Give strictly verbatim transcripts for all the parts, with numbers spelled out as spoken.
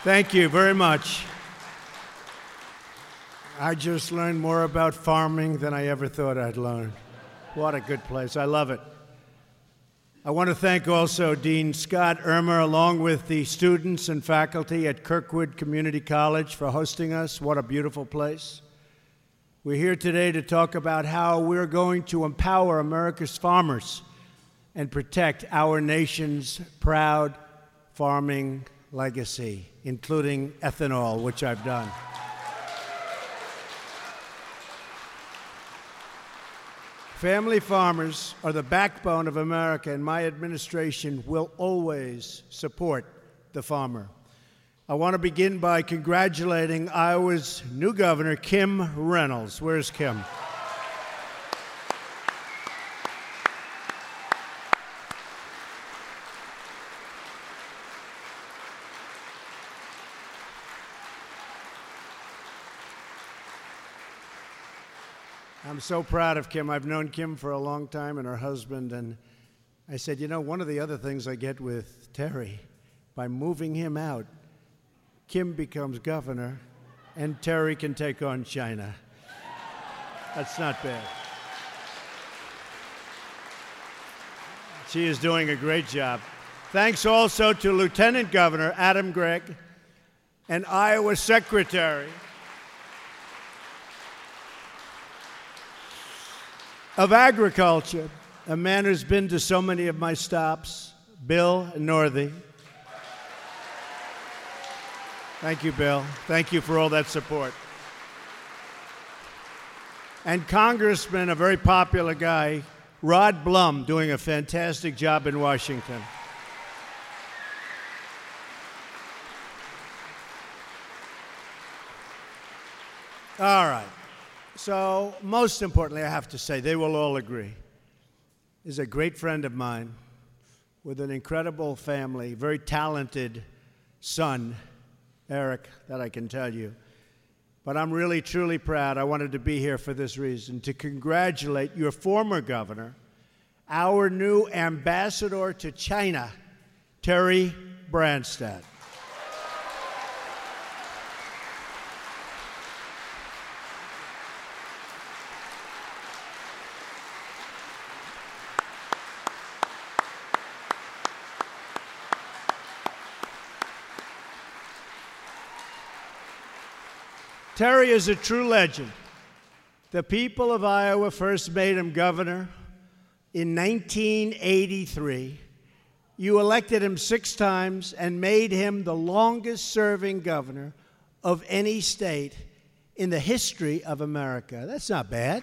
Thank you very much. I just learned more about farming than I ever thought I'd learn. What a good place. I love it. I want to thank also Dean Scott Irmer, along with the students and faculty at Kirkwood Community College, for hosting us. What a beautiful place. We're here today to talk about how we're going to empower America's farmers and protect our nation's proud farming legacy, including ethanol, which I've done. Family farmers are the backbone of America, and my administration will always support the farmer. I want to begin by congratulating Iowa's new governor, Kim Reynolds. Where's Kim? I'm so proud of Kim. I've known Kim for a long time and her husband, and I said, you know, one of the other things I get with Terry, by moving him out, Kim becomes governor, and Terry can take on China. That's not bad. She is doing a great job. Thanks also to Lieutenant Governor Adam Gregg and Iowa Secretary of Agriculture, a man who's been to so many of my stops, Bill Northey. Thank you, Bill. Thank you for all that support. And Congressman, a very popular guy, Rod Blum, doing a fantastic job in Washington. All right. So, most importantly, I have to say, they will all agree, is a great friend of mine with an incredible family, very talented son, Eric, that I can tell you. But I'm really, truly proud. I wanted to be here for this reason, to congratulate your former governor, our new ambassador to China, Terry Branstad. Terry is a true legend. The people of Iowa first made him governor in nineteen eighty-three. You elected him six times and made him the longest-serving governor of any state in the history of America. That's not bad.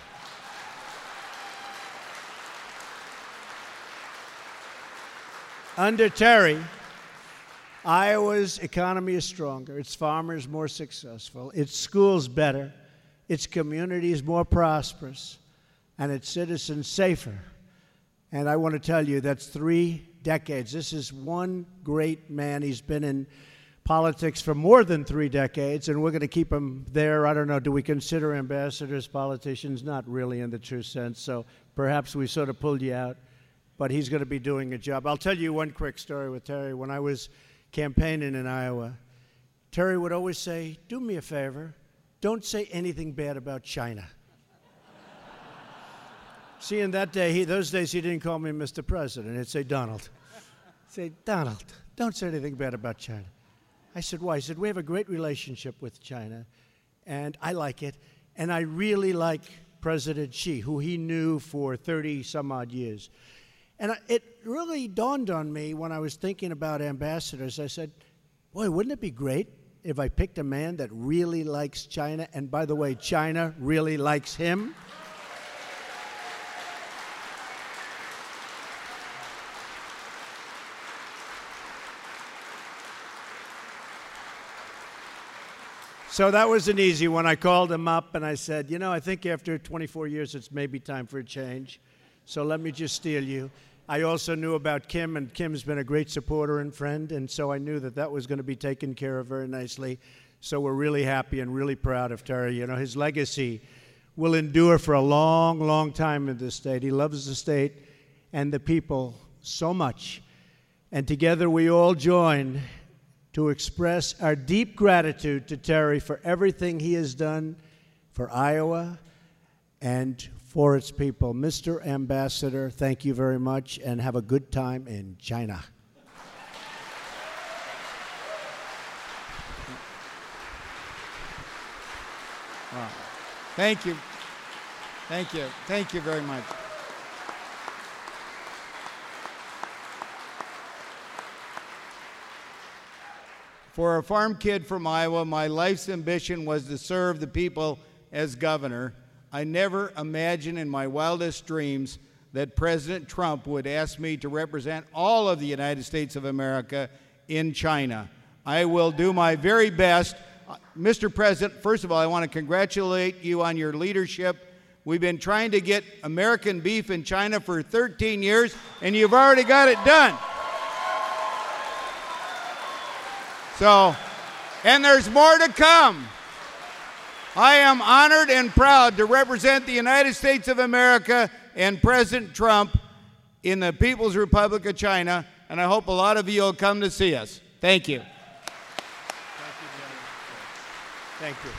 Under Terry, Iowa's economy is stronger, its farmers more successful, its schools better, its communities more prosperous, and its citizens safer. And I want to tell you, that's three decades. This is one great man. He's been in politics for more than three decades, and we're going to keep him there. I don't know, do we consider ambassadors politicians? Not really in the true sense, so perhaps we sort of pulled you out, but he's going to be doing a job. I'll tell you one quick story with Terry. When I was campaigning in Iowa, Terry would always say, do me a favor, don't say anything bad about China. See, in that day, he, those days he didn't call me Mister President. He'd say, Donald. He'd say, Donald, don't say anything bad about China. I said, why? He said, we have a great relationship with China, and I like it, and I really like President Xi, who he knew for thirty some odd years. And it really dawned on me when I was thinking about ambassadors. I said, boy, wouldn't it be great if I picked a man that really likes China, and by the way, China really likes him? So that was an easy one. I called him up and I said, you know, I think after twenty-four years, it's maybe time for a change. So let me just steal you. I also knew about Kim, and Kim's been a great supporter and friend, and so I knew that that was going to be taken care of very nicely. So we're really happy and really proud of Terry. You know, his legacy will endure for a long, long time in this state. He loves the state and the people so much. And together we all join to express our deep gratitude to Terry for everything he has done for Iowa and for its people. Mister Ambassador, thank you very much, and have a good time in China. Wow. Thank you. Thank you. Thank you very much. For a farm kid from Iowa, my life's ambition was to serve the people as governor. I never imagined in my wildest dreams that President Trump would ask me to represent all of the United States of America in China. I will do my very best. Uh, Mister President, first of all, I want to congratulate you on your leadership. We've been trying to get American beef in China for thirteen years, and you've already got it done. So, and there's more to come. I am honored and proud to represent the United States of America and President Trump in the People's Republic of China, and I hope a lot of you will come to see us. Thank you. Thank you.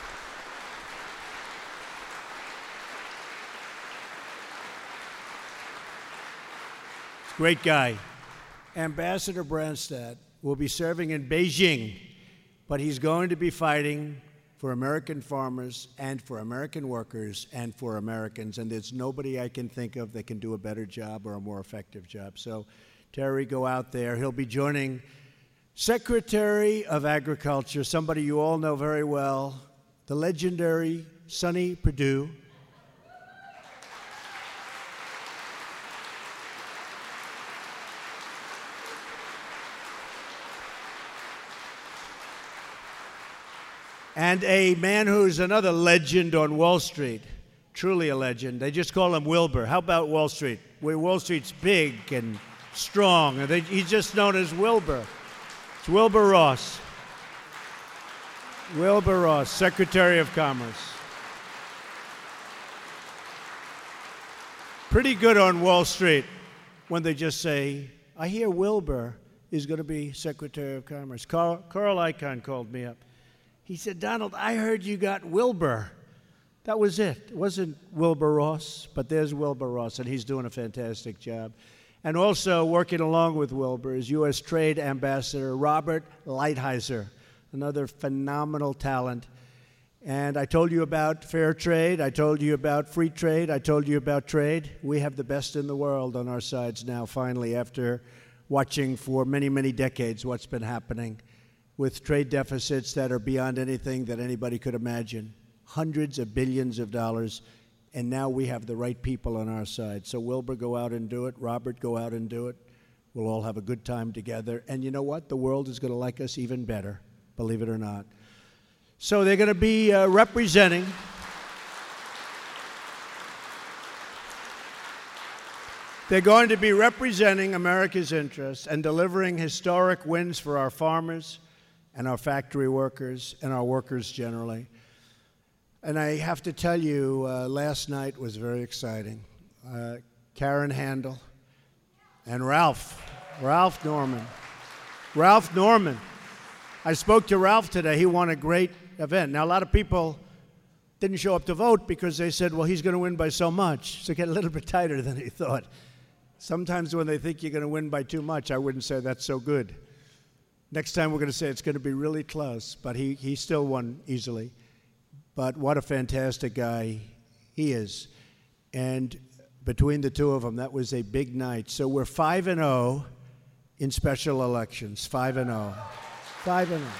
Great guy. Ambassador Branstad will be serving in Beijing, but he's going to be fighting for American farmers and for American workers and for Americans, and there's nobody I can think of that can do a better job or a more effective job. So, Terry, go out there. He'll be joining Secretary of Agriculture, somebody you all know very well, the legendary Sonny Perdue. And a man who's another legend on Wall Street, truly a legend. They just call him Wilbur. How about Wall Street? Where Wall Street's big and strong, and they, he's just known as Wilbur. It's Wilbur Ross. Wilbur Ross, Secretary of Commerce. Pretty good on Wall Street when they just say, I hear Wilbur is going to be Secretary of Commerce. Carl, Carl Icahn called me up. He said, Donald, I heard you got Wilbur. That was it. It wasn't Wilbur Ross, but there's Wilbur Ross, and he's doing a fantastic job. And also working along with Wilbur is U S Trade Ambassador Robert Lighthizer, another phenomenal talent. And I told you about fair trade. I told you about free trade. I told you about trade. We have the best in the world on our sides now, finally, after watching for many, many decades what's been happening with trade deficits that are beyond anything that anybody could imagine. Hundreds of billions of dollars. And now we have the right people on our side. So Wilbur, go out and do it. Robert, go out and do it. We'll all have a good time together. And you know what? The world is going to like us even better, believe it or not. So they're going to be uh, representing They're going to be representing America's interests and delivering historic wins for our farmers and our factory workers and our workers generally. And I have to tell you, uh, last night was very exciting. Uh, Karen Handel and Ralph, Ralph Norman. Ralph Norman. I spoke to Ralph today. He won a great event. Now, a lot of people didn't show up to vote because they said, well, he's going to win by so much. So it got a little bit tighter than he thought. Sometimes when they think you're going to win by too much, I wouldn't say that's so good. Next time we're going to say it's going to be really close, but he, he still won easily. But what a fantastic guy he is. And between the two of them, that was a big night. So we're five and oh in special elections, five and oh. five and oh.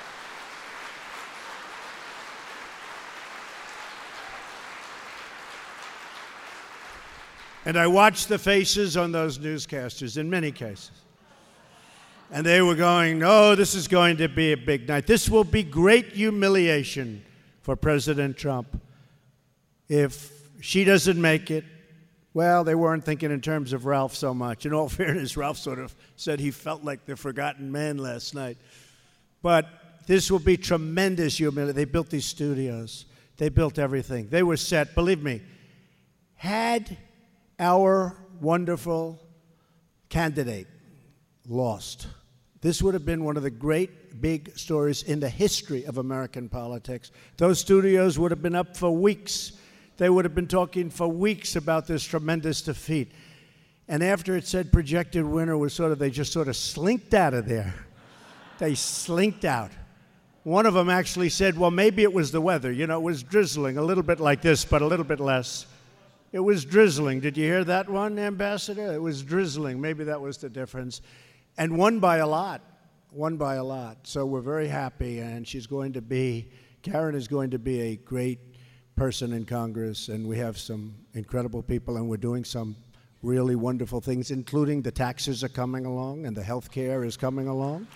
And I watched the faces on those newscasters in many cases. And they were going, no, this is going to be a big night. This will be great humiliation for President Trump. If she doesn't make it, well, they weren't thinking in terms of Ralph so much. In all fairness, Ralph sort of said he felt like the forgotten man last night. But this will be tremendous humiliation. They built these studios. They built everything. They were set. Believe me, had our wonderful candidate lost, This would have been one of the great big stories in the history of American politics. Those studios would have been up for weeks. They would have been talking for weeks about this tremendous defeat. And after it said projected winner was sort of, they just sort of slinked out of there. They slinked out. One of them actually said, well, maybe it was the weather. You know, it was drizzling, a little bit like this, but a little bit less. It was drizzling. Did you hear that one, Ambassador? It was drizzling. Maybe that was the difference. And won by a lot. Won by a lot. So we're very happy, and she's going to be, Karen is going to be a great person in Congress, and we have some incredible people, and we're doing some really wonderful things, including the taxes are coming along and the health care is coming along.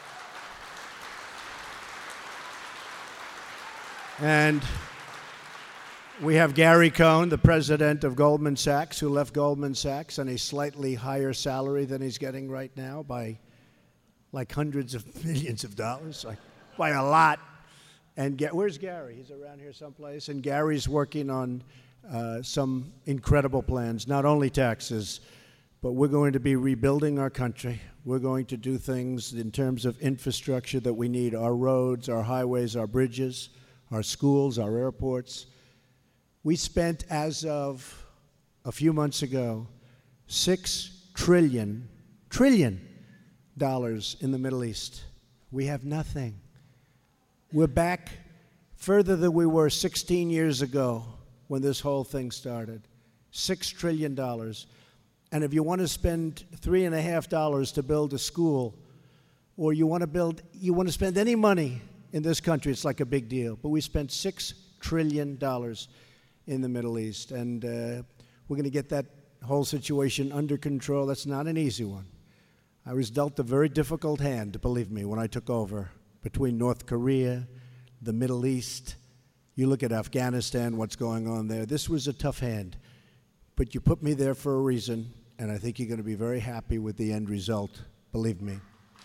And we have Gary Cohn, the president of Goldman Sachs, who left Goldman Sachs on a slightly higher salary than he's getting right now by like hundreds of millions of dollars, like by a lot. And get, where's Gary? He's around here someplace. And Gary's working on uh, some incredible plans, not only taxes, but we're going to be rebuilding our country. We're going to do things in terms of infrastructure that we need, our roads, our highways, our bridges, our schools, our airports. We spent, as of a few months ago, six trillion, trillion dollars in the Middle East. We have nothing. We're back further than we were sixteen years ago when this whole thing started. Six trillion dollars. And if you want to spend three and a half dollars to build a school, or you want to build, you want to spend any money in this country, it's like a big deal. But we spent six trillion dollars in the Middle East, and uh, we're going to get that whole situation under control. That's not an easy one. I was dealt a very difficult hand, believe me, when I took over, between North Korea, the Middle East. You look at Afghanistan, what's going on there. This was a tough hand, but you put me there for a reason, and I think you're going to be very happy with the end result, believe me.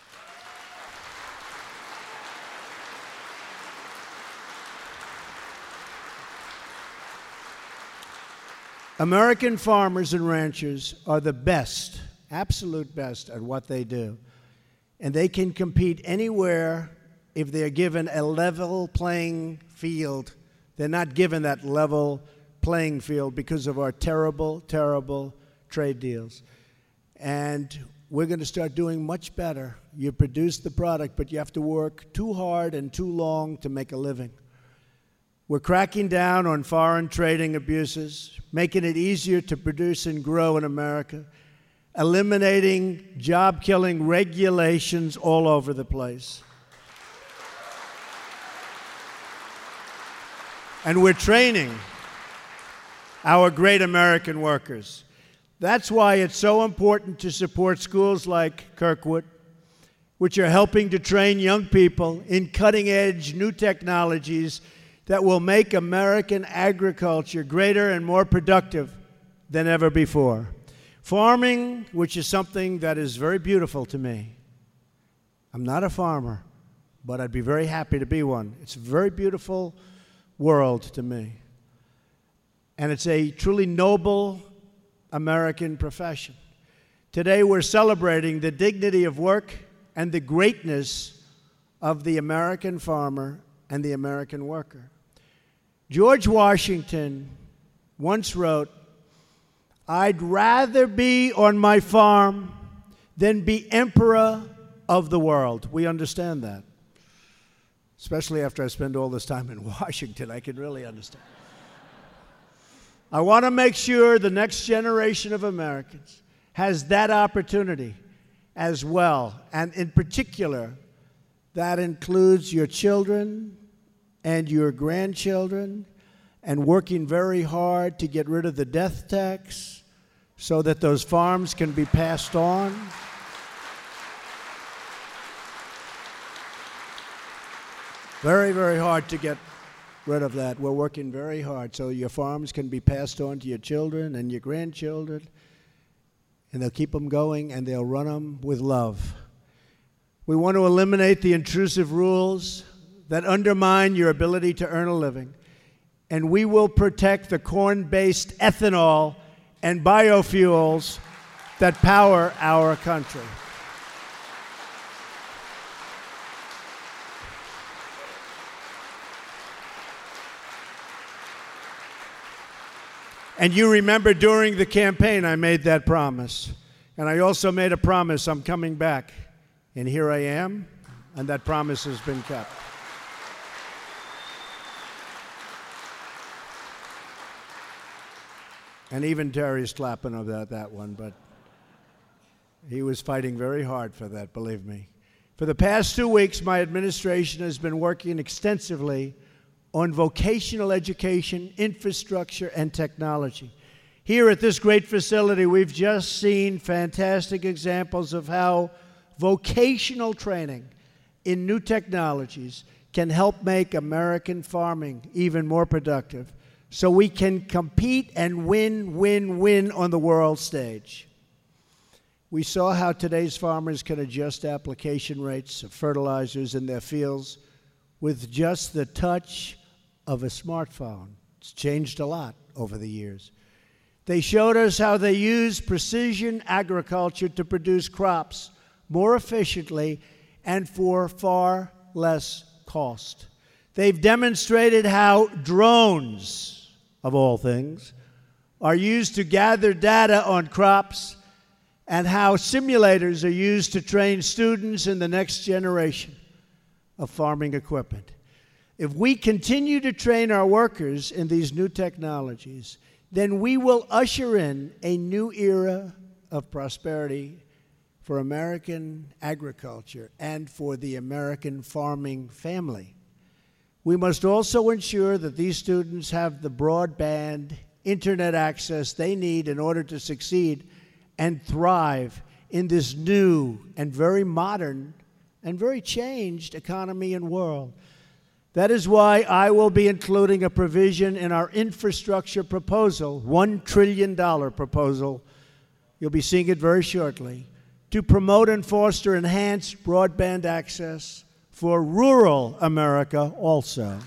American farmers and ranchers are the best, absolute best at what they do. And they can compete anywhere if they're given a level playing field. They're not given that level playing field because of our terrible, terrible trade deals. And we're going to start doing much better. You produce the product, but you have to work too hard and too long to make a living. We're cracking down on foreign trading abuses, making it easier to produce and grow in America, eliminating job-killing regulations all over the place. And we're training our great American workers. That's why it's so important to support schools like Kirkwood, which are helping to train young people in cutting-edge new technologies that will make American agriculture greater and more productive than ever before. Farming, which is something that is very beautiful to me. I'm not a farmer, but I'd be very happy to be one. It's a very beautiful world to me. And it's a truly noble American profession. Today we're celebrating the dignity of work and the greatness of the American farmer and the American worker. George Washington once wrote, "I'd rather be on my farm than be emperor of the world." We understand that. Especially after I spend all this time in Washington, I can really understand. I want to make sure the next generation of Americans has that opportunity as well. And in particular, that includes your children and your grandchildren, and working very hard to get rid of the death tax so that those farms can be passed on. Very, very hard to get rid of that. We're working very hard so your farms can be passed on to your children and your grandchildren, and they'll keep them going and they'll run them with love. We want to eliminate the intrusive rules that undermine your ability to earn a living. And we will protect the corn-based ethanol and biofuels that power our country. And you remember during the campaign I made that promise. And I also made a promise I'm coming back. And here I am, and that promise has been kept. And even Terry's clapping about that one, but he was fighting very hard for that, believe me. For the past two weeks, my administration has been working extensively on vocational education, infrastructure, and technology. Here at this great facility, we've just seen fantastic examples of how vocational training in new technologies can help make American farming even more productive, so we can compete and win, win, win on the world stage. We saw how today's farmers can adjust application rates of fertilizers in their fields with just the touch of a smartphone. It's changed a lot over the years. They showed us how they use precision agriculture to produce crops more efficiently and for far less cost. They've demonstrated how drones, of all things, are used to gather data on crops and how simulators are used to train students in the next generation of farming equipment. If we continue to train our workers in these new technologies, then we will usher in a new era of prosperity for American agriculture and for the American farming family. We must also ensure that these students have the broadband internet access they need in order to succeed and thrive in this new and very modern and very changed economy and world. That is why I will be including a provision in our infrastructure proposal, one trillion dollars proposal, you'll be seeing it very shortly, to promote and foster enhanced broadband access for rural America also.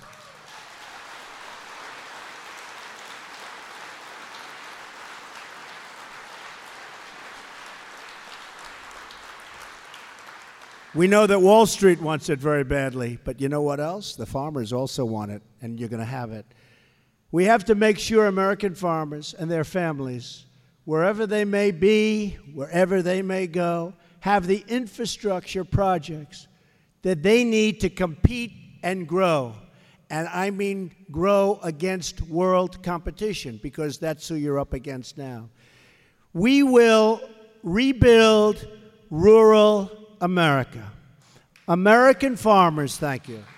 We know that Wall Street wants it very badly, but you know what else? The farmers also want it, and you're going to have it. We have to make sure American farmers and their families, wherever they may be, wherever they may go, have the infrastructure projects that they need to compete and grow. And I mean grow against world competition, because that's who you're up against now. We will rebuild rural America. American farmers, thank you.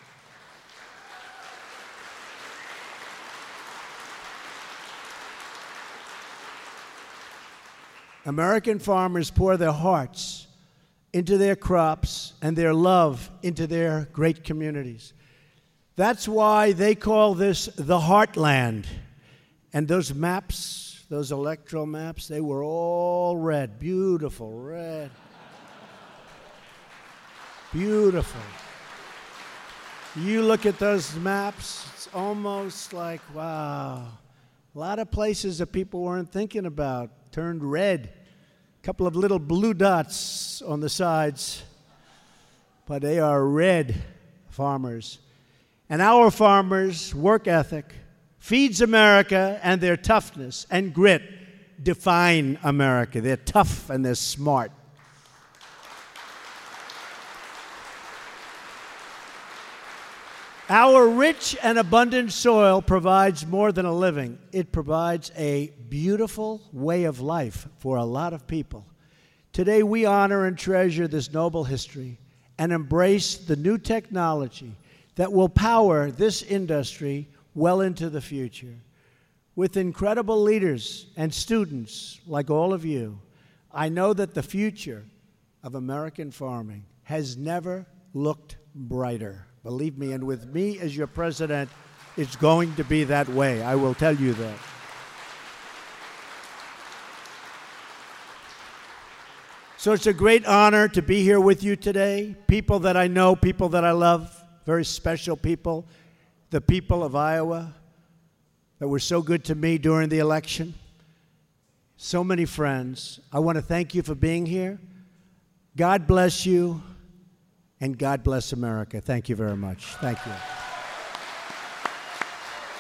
American farmers pour their hearts into their crops and their love into their great communities. That's why they call this the Heartland. And those maps, those electoral maps, they were all red, beautiful red. Beautiful. You look at those maps, it's almost like, wow. A lot of places that people weren't thinking about turned red. A couple of little blue dots on the sides. But they are red farmers. And our farmers' work ethic feeds America, and their toughness and grit define America. They're tough and they're smart. Our rich and abundant soil provides more than a living. It provides a beautiful way of life for a lot of people. Today, we honor and treasure this noble history and embrace the new technology that will power this industry well into the future. With incredible leaders and students like all of you, I know that the future of American farming has never looked brighter. Believe me, and with me as your president, it's going to be that way. I will tell you that. So it's a great honor to be here with you today. People that I know, people that I love, very special people, the people of Iowa that were so good to me during the election. So many friends. I want to thank you for being here. God bless you. And God bless America. Thank you very much. Thank you.